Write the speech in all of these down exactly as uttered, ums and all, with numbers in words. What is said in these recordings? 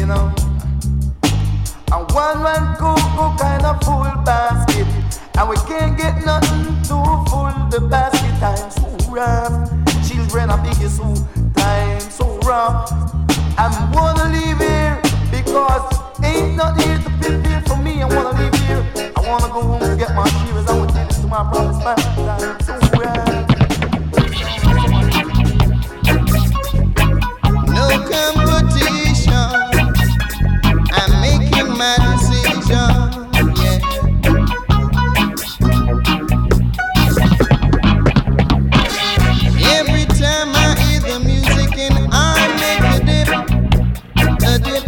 you know. And one man cuckoo kind of full basket, and we can't get nothing too full. The basket time so rough. Children are biggest so time so rough. I'm wanna leave here because ain't nothing here to prepare for me. I wanna leave here. I wanna go home to get my shears. I wanna take this to my promised land. Time so rough. No competition. I'm making my decision. Yeah. Every time I hear the music and I make a dip, a dip.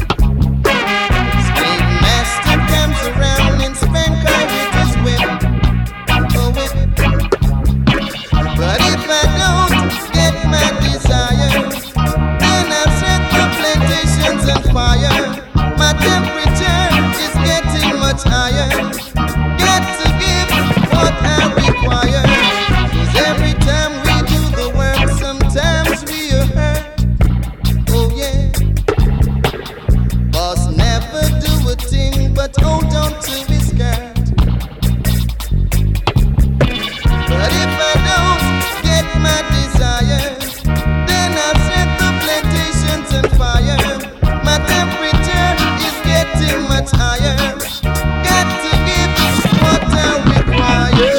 Slave master comes around and spank her with his whip, a whip. But if I don't get my desire, then I'll set the plantations on fire. My temperature is getting much higher. Got to give what I require. 'Cause every time we do the work, sometimes we are hurt. Oh yeah. Boss never do a thing but hold on to his skirt. But if I don't get my desire, then I'll set the plantations on fire. My temperature is getting much higher. Got to give what I require.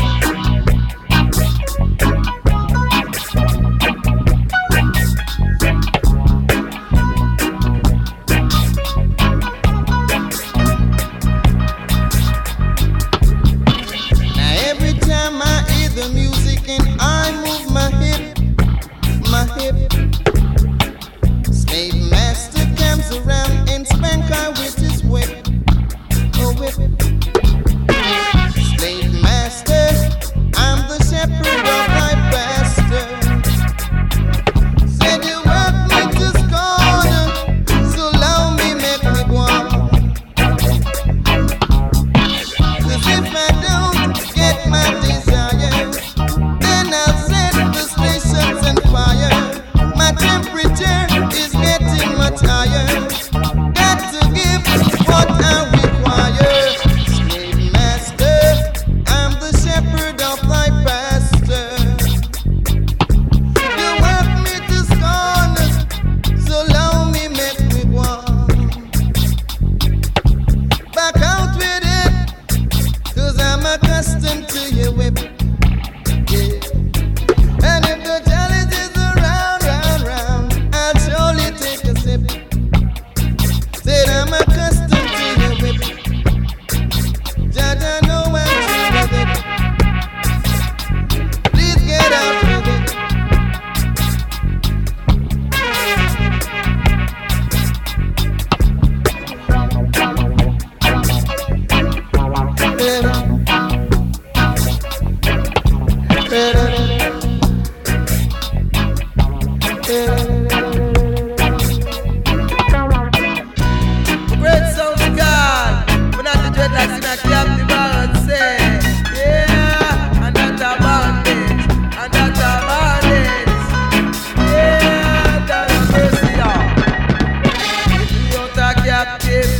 Now every time I hear the music and I move my hip, my hip, slave master comes around and spank her with his whip, a whip. Slave master, I'm the shepherd of my pastor. Said you work me to scorn, so allow me make me go on. 'Cause if I don't get my desire, then I'll set the stations on fire. My temperature is getting much higher. Got to give what I require. Slave master, I'm the shepherd of thy pastor. You work me to scorn, so allow me make me go on. Back out with it, 'cause I'm accustomed to your whip. Yeah. And if the challenge is around, round, round, I'll surely take a sip. Said I'm accustomed to your whip. Judge, I know I'm true with it. Please get out with it. Great sound of God, but not the dreadlocks in a captive world, say, yeah, and not a bandit, and not a bandit, yeah, that's mercy, Lord. If we out a captive,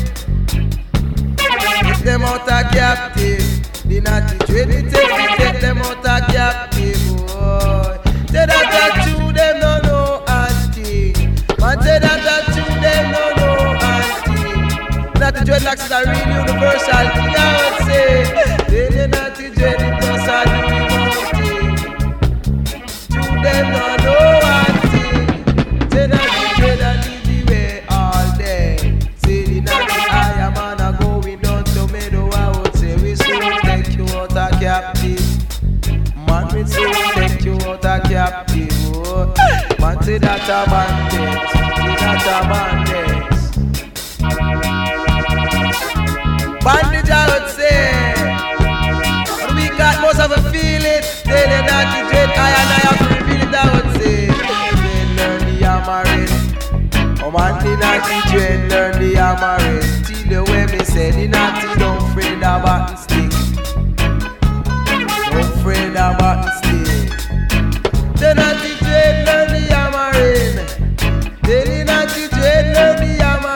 if them out a captive, the naughty dread, we take, we take them out a captive, boy. Say that that true, them no know auntie, man say that that true, them no know auntie. Not the dreadlocks is a real universal thing, I would say. They did not the dread, it does a new thing. True, them no know auntie. Say that the dread and lead the way all day. Say the naughty I am man a going down to meadow, I would say we soon take you out a captive. Man, we soon take you out a captive. Oh. Man, say that a bandit, say that a bandit. Bandage, I would say. When we got most of a feel it, they did not the dread, I and I have to reveal it, I would say. They learn the hammering. Oh man, the naughty dread, learn the hammering. Till the way me say, the naughty don't afraid about the stick. Don't afraid about the stick. The naughty dread, learn the hammering. They the naughty dread, learn the hammering.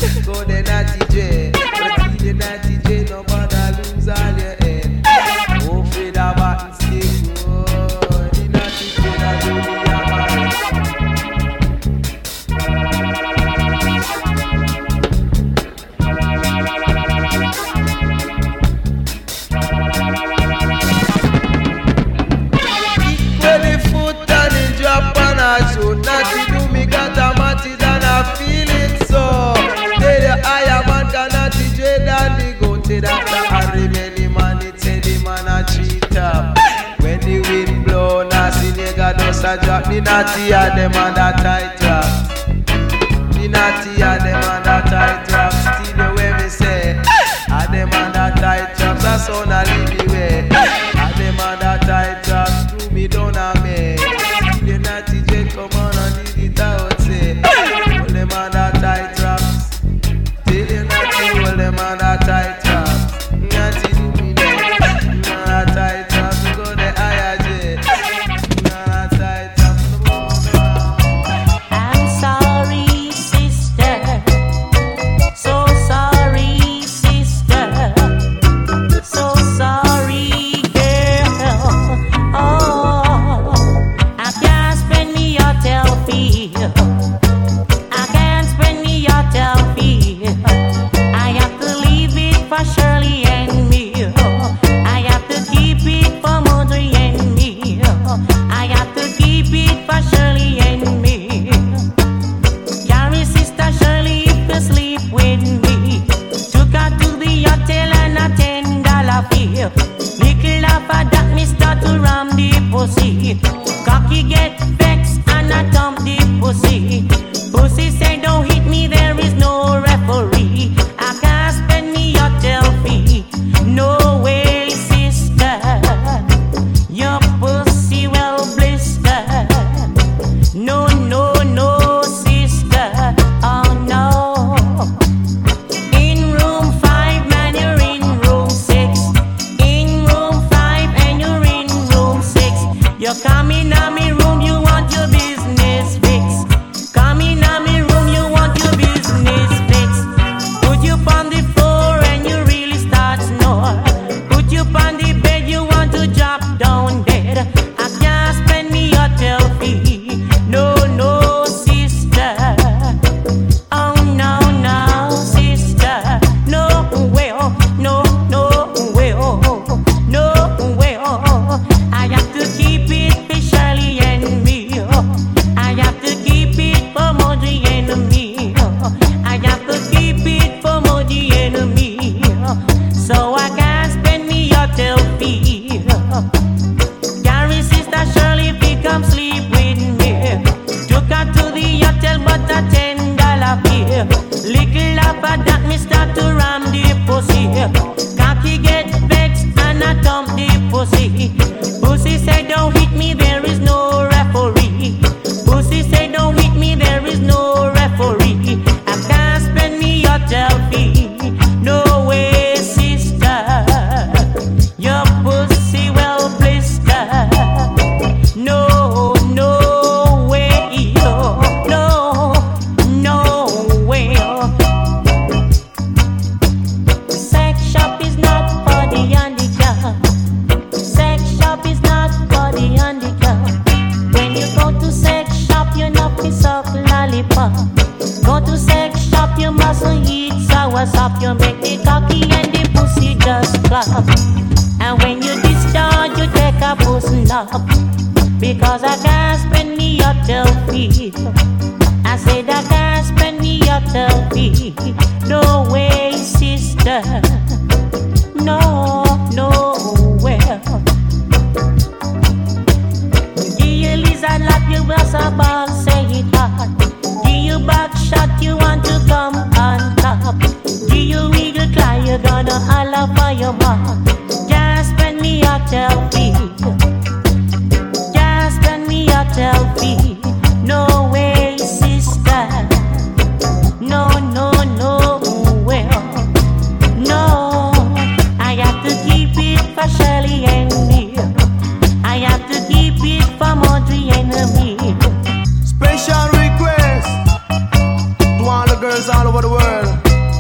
Go the natty J. But the natty J, no bother lose all your head. Oh, Fred a button stick. Oh, the natty J that do the so natty do me got a matty and I feel it so. Tell the higher man can natty J and the goat that I remember man it say the man a cheater. When the wind blow nasty nigga does a drop the natty and the man that tight drop. The natty and the man that tight drop. Still the way me say and the man that tight drops a son a leave the way. And the man that tight drops to me down a me. The natty J come on and lead it out say all them on that tight traps. Tell the natty all them on that tight traps. Natty do me there. On that tight traps go the higher J. On that tight traps. I'm sorry, sister. So sorry, sister. So sorry, girl. Oh, I can't spend me hotel fee. I can't spend me hotel fee. I have to leave it for Shirley and me. I have to keep it for Audrey and me. I have to keep it for Shirley and me. Carry sister Shirley to sleep with me. Took her to the hotel and a ten dollar fee. Little after that me start to ram the pussy. Cocky get vexed and I dump the pussy. Pussy say don't hit me, there is no referee. I can't spend me hotel fee. No way, sister. Your pussy well blister. No, no, no, sister. Oh no. In room five, man, you're in room six. In room five and you're in room six. You're coming on me room, you want your business fixed. Coming on me room, you want your business fixed. Put you on the floor and you really start snore. Put you on the bed, you want to drop down dead. I can't spend me hotel fee. No, no, sister. Oh no, no, sister. No way, oh, no, no way, oh, no way, oh. I have to keep it for Shirley and me. Oh. I have to keep it for Audrey and me. Oh. I have to keep it for Audrey and me. Oh. So I can't spend me hotel fee. Oh. Gary sister Shirley fi come sleep with me. Took her to the hotel but a ten dollar fee. Little after that me start to ram the pussy. Cocky get vexed and I dump the pussy. Pussy say don't hit me, there is no referee. Pussy say don't hit me, there is no referee. I can't spend me hotel fee. No way, sister. Your pussy well blister. No, no way, oh, no, no way. Oh. Sex shop is not for the handicapped. Sex shop is not for the handicapped. When you go to sex shop, you not piss off lollipop. Go to sex shop, you mustn't eat sour sop. You make the cocky and the pussy just clap. And when you discharge, you take a pussy nap. Because I can't spend me hotel fee. I said I can't spend me hotel fee. No way, sister. No, nowhere. Give you lizard lap, you was a ball, say it hard. Give you back shot, you want to come on top. Give you eagle cry, you gonna holler for your mom. Can't spend me hotel fee. Can't spend me hotel fee. No way, sister. No, no, no. girls all over the world.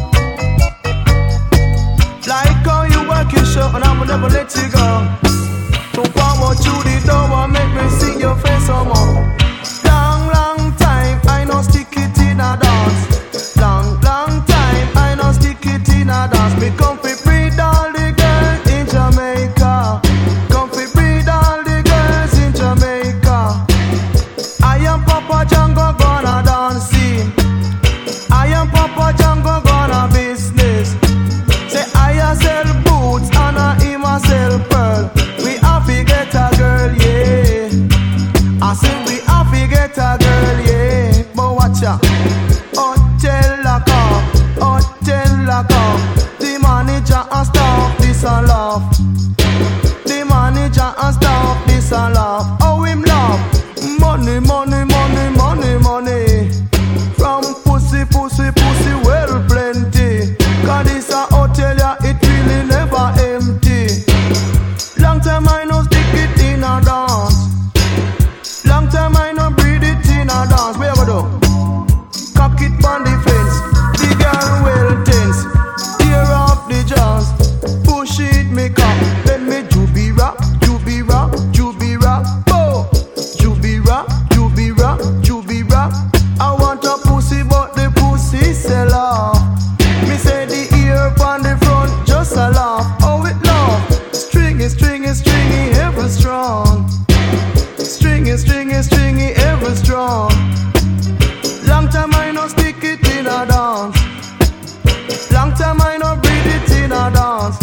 Like how you work your show and I will never let you go. So forward to the door and make me see your face some more. Long, long time I know stick it in a dance. Long, long time I know stick it in a dance. Me come fi breed all the girls in Jamaica. Come fi breed all the girls in Jamaica. I am Papa Django gonna dancing. I am Papa Django gonna business. Say I a sell boots and I him a sell pearl. We have to get a girl, yeah. I say we have to get a girl, yeah. But watch ya, hotel lock up, hotel lock up. The manager and staff this a laugh. The manager and staff this a laugh. Oh him laugh. Money, money, money, money, money. From pussy, pussy, pussy, well plenty. Cause this a hotel, yeah, it really never empty. Long time I no stick it in a dance. Long time I no breathe it in a dance. Where you go do? Cock it on the fence. The girl well tense. Tear off the jaws. Push it, make up. Then me jubira, jubira, jubira. Oh, jubira, jubira, jubira. I want a pussy, but the pussy sell off. Me say the ear on the front just a laugh. Oh, it laugh. Stringy, stringy, stringy, ever strong. Stringy, stringy, stringy, ever strong. Long time I no stick it in a dance. Long time I no breathe it in a dance.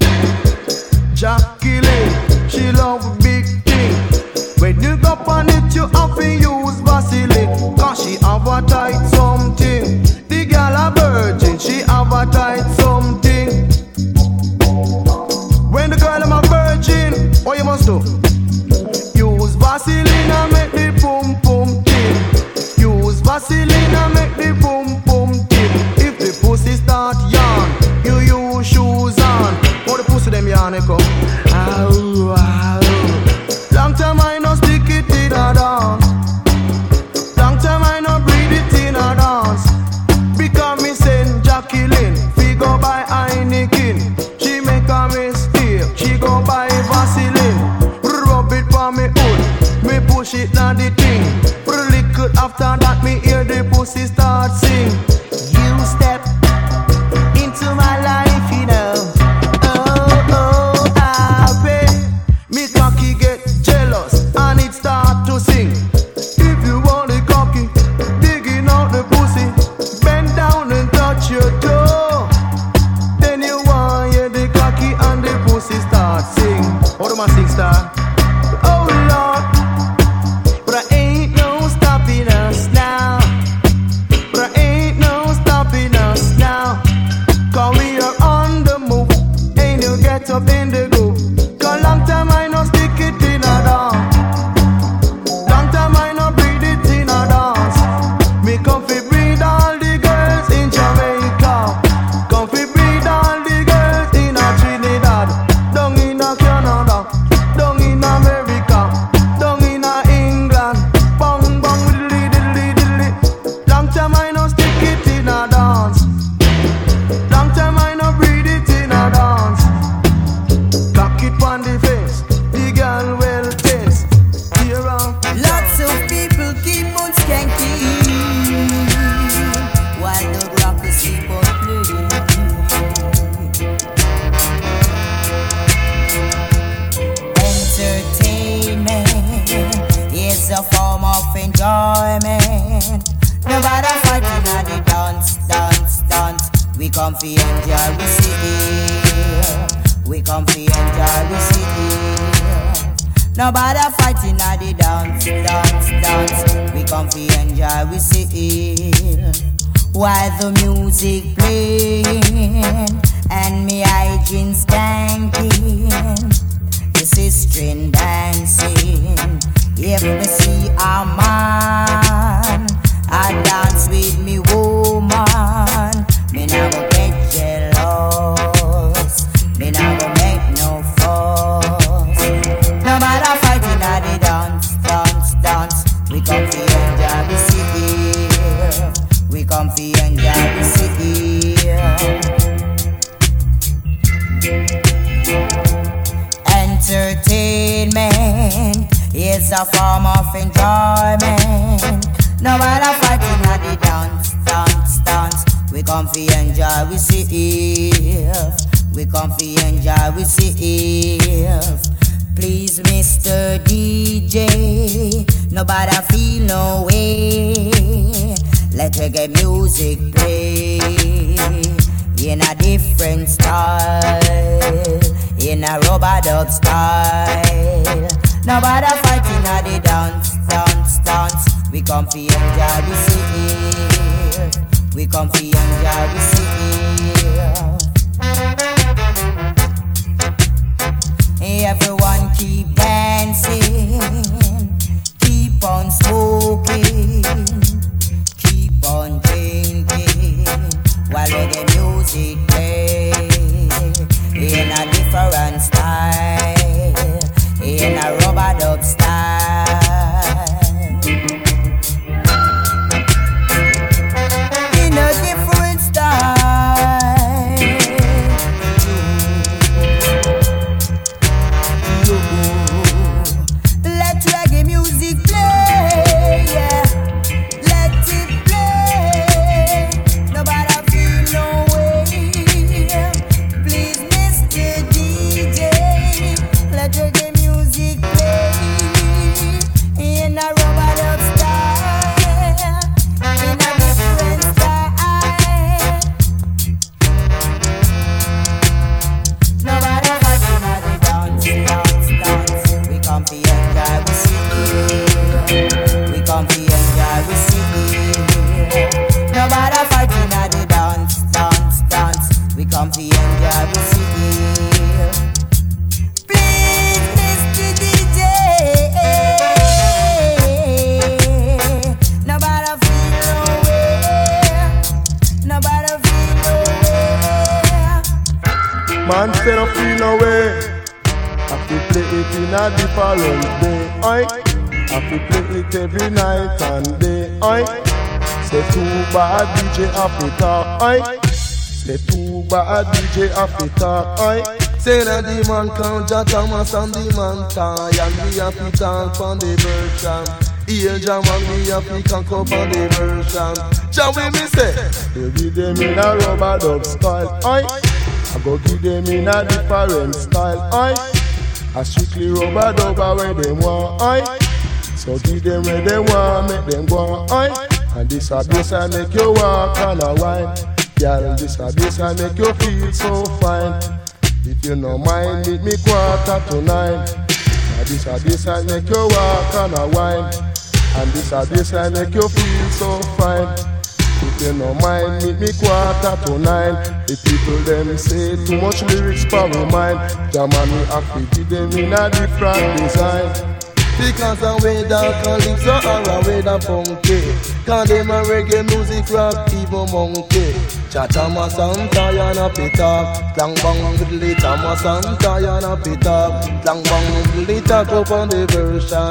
Jacqueline, she love big thing. When you go on it, you have to use Vaseline. Cause she have a tight something. The girl a virgin, she have a tight something. When the girl am a virgin, what you must do? Use Vaseline and make the boom boom tip. Use Vaseline and make the boom boom tip. If the pussy start yarn, you use shoes on. What the pussy them yarn they come? Ow, ow. Long time I no stick it in a dance. Long time I no breathe it in a dance. Because me send Jacqueline, we go buy Heineken. She make a mistake, she go buy Vaseline. Rub it for me hood, me push it na the thing. Lick it after that, me hear the pussy start sing. You step into my life, you know. Oh, oh, happy. Me cocky get jealous and it start to sing. If you want the cocky, digging out the pussy, bend down and touch your toe. Then you want hear the cocky and the pussy start sing. What am I sing star? Oh Lord, but I ain't no stopping us now. But I ain't no stopping us now. Cause we are on the move, ain't no get up in the go. Cause long time I no stick it in a dance. Long time I no breathe it in a dance. Me come fi breed all the girls in Jamaica. Come fi breed all the girls in a Trinidad. Down in a Canada, down in America, down in a England. Bang bang diddly diddly diddly. Long time I no stick it in a dance. Long time I no breathe it in a dance. Cock it on the face, the girl well tense. Tear off. Lots of people keep on skanking while the rockers keep on playing. Entertainment is a form of enjoyment. Nobody fighting at the dance, dance, dance. We come fi enjoy, we see. We come fi enjoy, we see. Nobody fighting at the dance, dance, dance. We come fi enjoy, we see. While the music playing and me hygiene skanking, the sister dancing. If me see a man, I dance with me woman. Me nah go get jealous. Me nah go make no fuss. No matter fighting at the dance, dance, dance. We come fi enjoy the city. We come fi enjoy we see. Entertainment is a form of enjoyment. No matter fighting at the dance, dance, dance. We come fi enjoy, we see. We come fi enjoy, we see. Please, Mister D J, nobody feel no way. Let reggae music play in a different style, in a rubber dub style. Nobody fighting at the dance, dance, dance. We come fi enjoy, we see. We come fi enjoy, we see. Everyone keep dancing, keep on smoking, keep on drinking, while reggae music play in a different style, in a rubber dub style, in a different style. Let reggae music play, yeah. Let it play. Nobody feel no way. Please, Mister D J, let reggae music play in a rubber dub style, in a different style. Nobody fighting at the dance, dance, dance. We come fi enjoy, we see. We come fi enjoy, we see. Nobody fighting at the dance, dance, dance. We come fi enjoy, we see. Please, Mister D J, nobody feel no way. Nobody feel no way. Man said I feel no way. I feel play it in a different way. Oi, I feel play it every night and day. Oi, say too bad D J Africa. Oi, say too bad D J Africa. Oi, say that the man count Jah Thomas and the man tie, and we have to talk on the version. Here Jah man we have to talk up on the version. Jah we me say, you give them in a rubber dub style. Oi, I go give them in a different style. Oi, a strictly rubber dub where they want. Oi, so give them where they want, make them go. Oi, and this a bass I make you walk and a wine. Girl, this a bass I make you feel so fine. If you no mind, meet me quarter to nine. And this a bass I make you walk and a wine. And this a bass I make you feel so fine. If you no mind, meet me quarter to nine. The people them say too much lyrics for my mind. Jaman we have to give them in a different design. because the way that calypso or a way that funky, cause them a reggae music rock even monkey. Jah Thomas and Diana Peter, clang bang with the Thomas and Diana Peter, clang bang with the talk up on the version.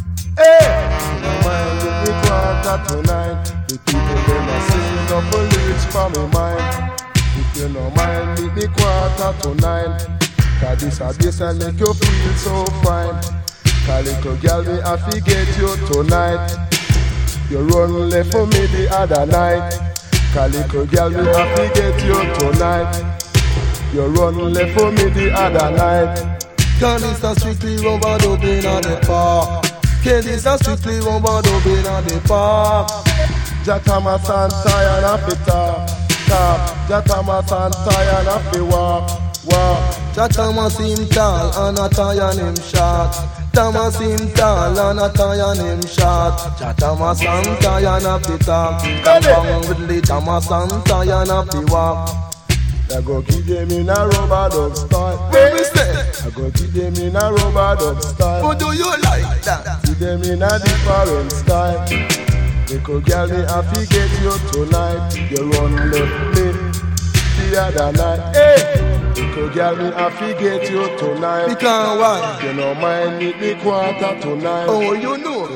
Hey, no mind with me quarter to nine. The people them a sing up the lyrics for me mind. If you no mind with me quarter to nine, cause this a this a make you feel so fine. Cause little girl me have to get you tonight. You run left for me the other night. Cause little girl me have to get you tonight. You run left for me the other night. Cause this a strictly rubber dubbing on the park. Cause this a strictly rubber dubbing on the park. Jah Thomas and Diana Peter, top. Jah Thomas and Diana Peter walk, walk. Jah Thomas him tall and a Diana him short. Thomas him tall and a Diana him short. Jah Thomas and Diana Peter, come on with the Thomas and Diana Peter walk. I go give them in a rubber dub style. What we say? I go give them in a rubber dub style. What do you like that? Give them in a different style. Little girl, me have to get you tonight. You run left me the other night. Hey, little girl, me have to get you tonight. Because why? You know mind meet me quarter to nine. Oh, you know.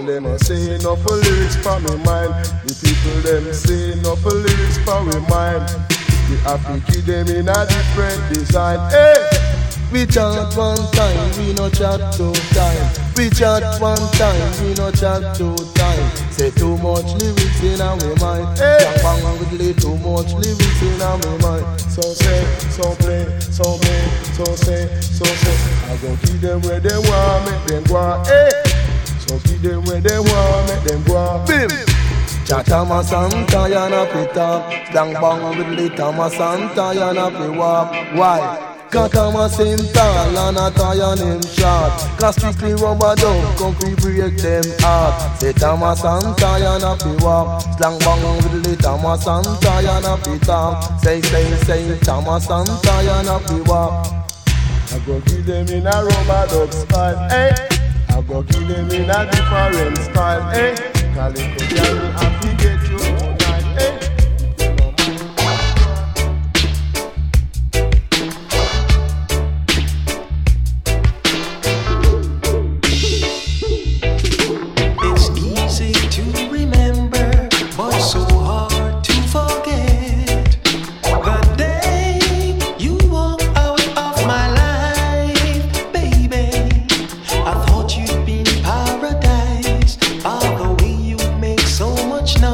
them a say no for lyrics for me mind. The people them say no for lyrics for me mind. We have to give them in a different design. Hey! We chat one time, we no chat two time. We chat one time, we no chat two time. Say too much lyrics in our mind. Hey! Bang with lay too much lyrics in our mind. So say, so play, so play, so say, so say. I gon' keep them where they want, make them go on. Hey! So keep them where they want, make them go on. Bim! Chatama Santa yana pita, dang bang with the Tama Santa yana pi walk. Why? Kakama Santa lana taya name shot. Cause strictly rubber dub, come free break them heart. Say Tama Santa yana pi walk, dang bang with the Tama Santa yana pita. Say say say Tama Santa yana pi walk. I go give them in a rubber dub style, eh? I go give them in a different style, eh? Calico girl, I forget you tonight, eh? It's easy to remember, but so hard to forget. The day you walked out of my life, baby, I thought you'd be in paradise. By the way you make so much noise.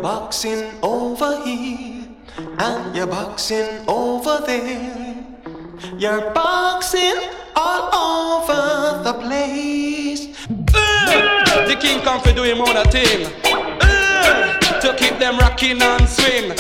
boxing over here and you're boxing over there. You're boxing all over the place. Uh, the king come to do him on a thing. Uh, to keep them rocking and swing.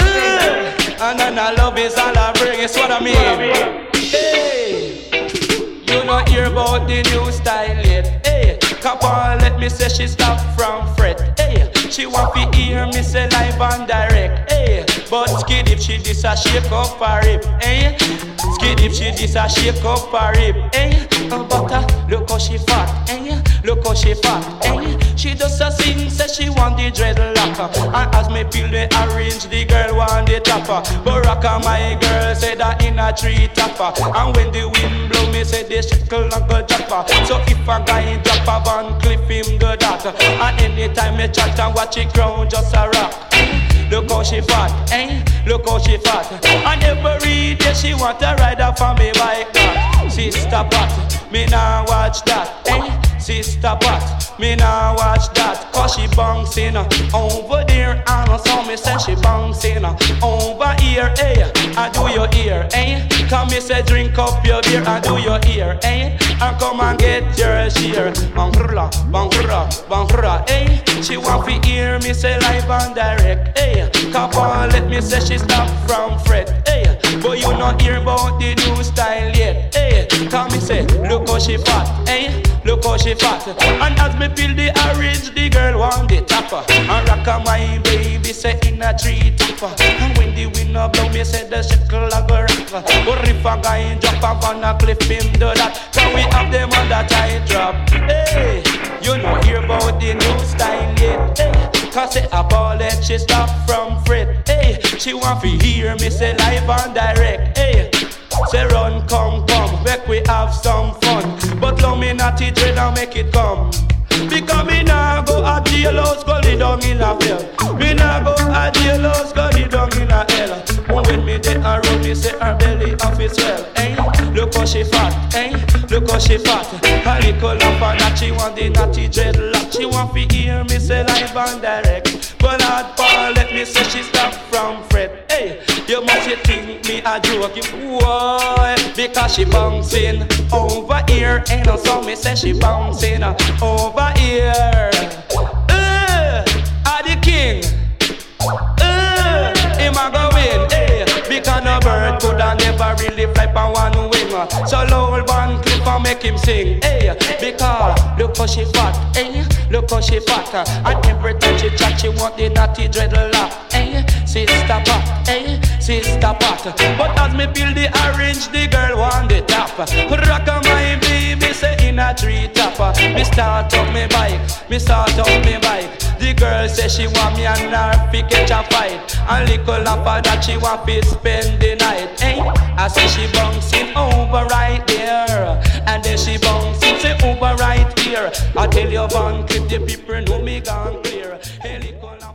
Uh, and then I love is all I bring. It's what I mean. Hey, you not hear about the new style yet. Hey, couple let me say she stop from fret. Hey, she want to hear me say live and direct. Hey, but skid if she dis a shake up her hip. Hey, skid if she dis a shake up her hip. Hey, oh butter, look how she fat. Hey, look how she fat. Hey, she does a sing, say she want the dreadlock. And as me feel the arrange, the girl want the topper. Baraka my girl say that in a tree topper. And when the wind blow me say the shackle and go dropper. So if a guy drop a van cliff him do that. And anytime me chat and watch it ground just a rock. Look how she fat, eh? Look how she fat. And every day she want to ride up on me bike that. Sister Pat, me nah watch that, eh? Sister Pat, me nah watch that. Cause she bouncing uh, over there. And so me say she bouncing uh, over here, eh? And do your ear, eh? Come me say drink up your beer and do your ear, eh? And come and get your share. Bangrula, bangrula, bangrula, eh? She want to hear me say live and direct, eh? Come on, let me say she stop from fret, eh? But you not hear about the new style yet, eh? Come me say, look how she fat, eh? Look how she fat. And as me peel the orange, the girl want the topper. And rock on my baby say in a tree topper. And when the wind a blow me say the shackle a go rock. But if a guy drop up on a cliff him do that. Cause we have them on that tight drop. Hey, you know hear about the new style yet, hey? Cause say a bullet she stop from fret, hey? She want to hear me say live and direct, hey? Say run, come, come, make we have some fun. But love me not it dread and make it come. Because me nah go a jailhouse, go lay down in a hell. Me nah go a jailhouse, go lay down in a hell. And when me dey around, me say her belly off its well, eh? Look how she fat, eh? Look how she fat. A little lamp and that she want the natty dreadlock. She want to hear me say live and direct. But not Paul, let me say she stop from fret, hey? You must you think me a joke, boy? Because she bouncing over here. And also me say she bouncing over here. Uh, are the king? Uh, him a go win, hey? Because no bird could have never really fly on one wing. So low one clip and make him sing, hey? Because look how she fat, hey? Look how she fat. And every time she chat she want the natty dreadlock, hey? Sister Pat, hey? Sister Pat. But as me peel the orange, the girl want the top. Rock on my baby say in a tree topper. Me start up me bike, me start up me bike. The girl say she want me and her fi catch a fight. And little lapper that she want fi spend the night, eh? I say she bouncing over right there. And then she bouncing say over right here. I tell you one clip the people know me gone clear. Hey, little